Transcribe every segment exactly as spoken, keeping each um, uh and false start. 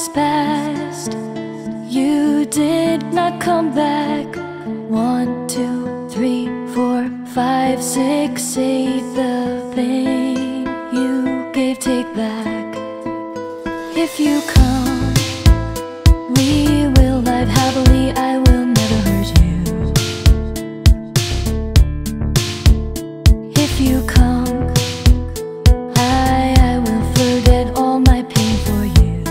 months passed. You did not come back. One, two, three, four, five, six, eight. The pain you gave, take back. If you come, we will live happily. I will never hurt you. If you come, I, I will forget all my pain for you.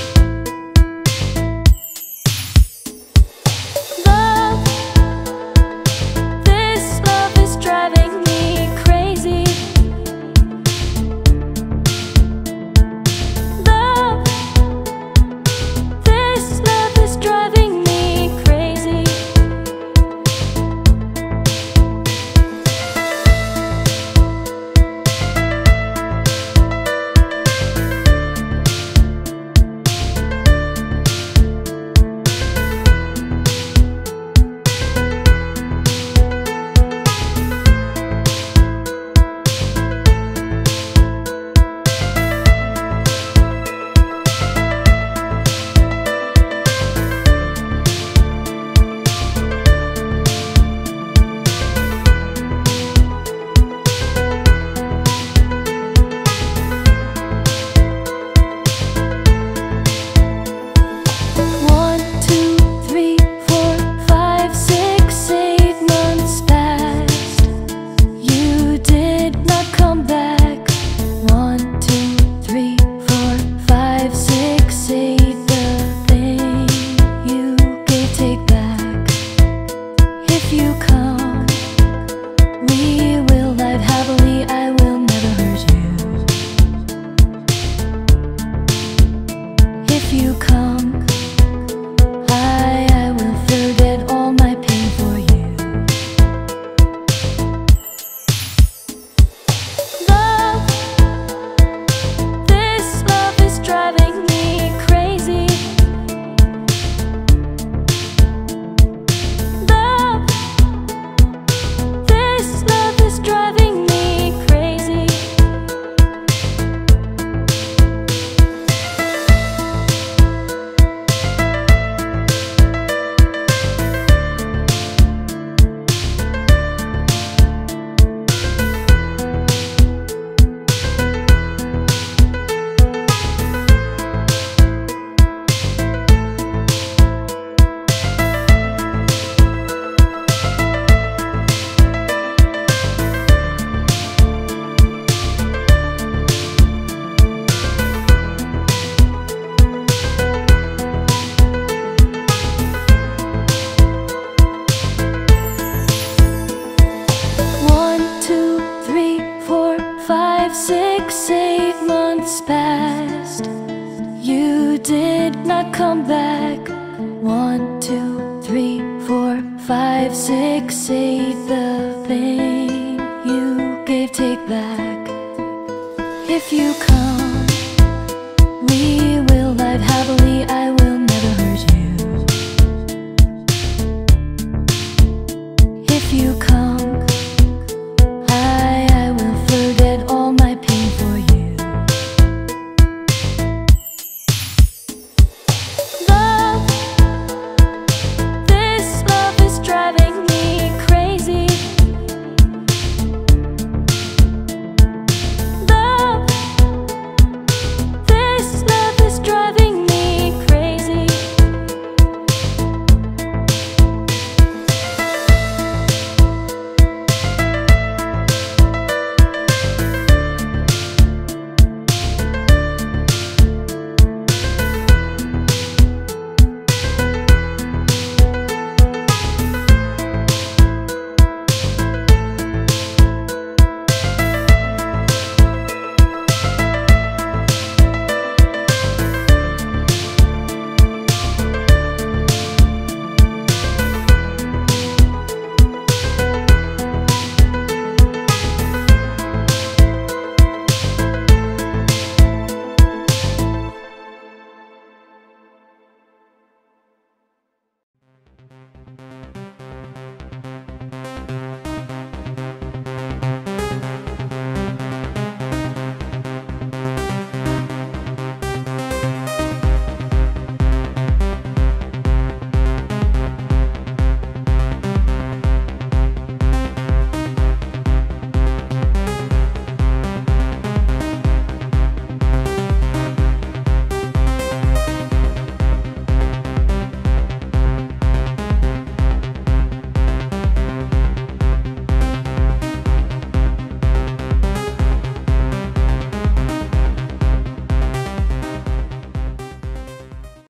Love, this love is driving me crazy. Love, this love is driving me crazy. You come, I, I will forget all my pain for you. Love, this love is driving me crazy. Love, this love is driving me crazy. Five, six, eight months passed. You did not come back. One, two, three, four, five, six, eight. The pain you gave, take back. If you come